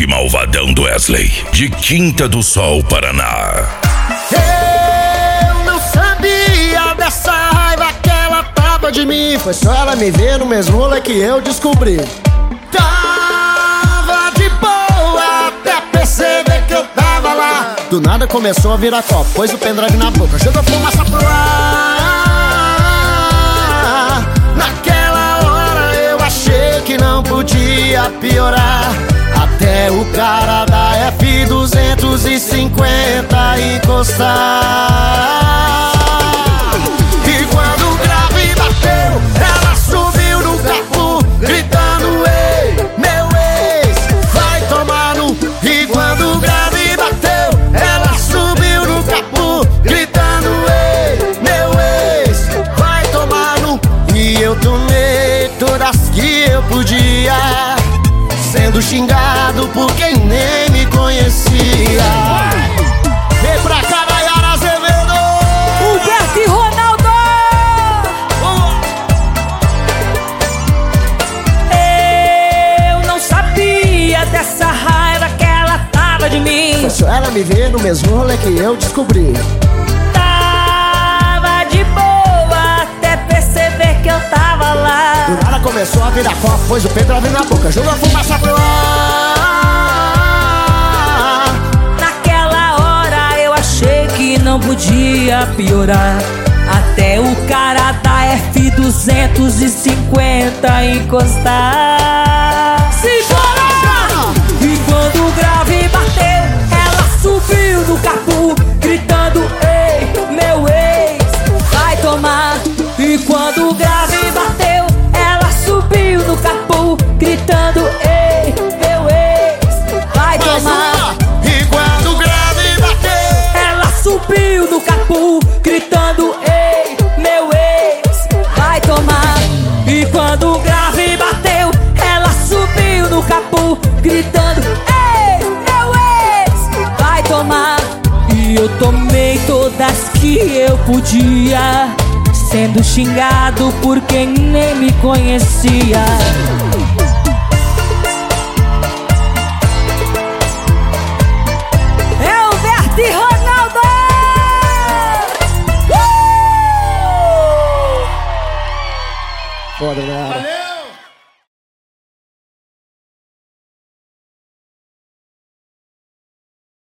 chefe malvadão do Wesley, de Quinta do Sol, Paraná. Eu não sabia dessa raiva que ela tava de mim. Foi só ela me ver no mesmo rolê que eu descobri. Tava de boa até perceber que eu tava lá. Do nada começou a virar copo, pôs o pendrive na boca, jogou fumaça pro ar. Naquela hora eu achei que não podia piorar, até o cara da F250 encostar. E quando o grave bateu, ela subiu no capô, gritando: ei, meu ex, vai tomar no... E quando o grave bateu, ela subiu no capô, gritando: ei, meu ex, vai tomar no... E eu tomei todas que eu podia, sendo xingado por quem nem me conhecia. Vem pra cá, Nayara Azevedo, Humberto e Ronaldo. Eu não sabia dessa raiva que ela tava de mim. foi só ela me ver no mesmo rolê que eu descobri. Tava de boa até perceber que eu tava lá. Do nada começou a virar copo, pôs o pendrive na boca, jogou a fumaça pro ar. Naquela hora eu achei que não podia piorar, até o cara da F250 encostar. Simbora! E quando o grave bateu, ela subiu no capô, gritando: ei, meu ex, vai tomar. E quando o grave bateu, ela subiu no capô, gritando: ei, meu ex, vai tomar. E quando o grave bateu, Ela subiu no capô, gritando: ei, meu ex, vai tomar. E quando o grave bateu, ela subiu no capô, gritando: ei, meu ex, vai tomar. E eu tomei todas que eu podia, sendo xingado por quem nem me conhecia. Humberto e Ronaldo! foda, né?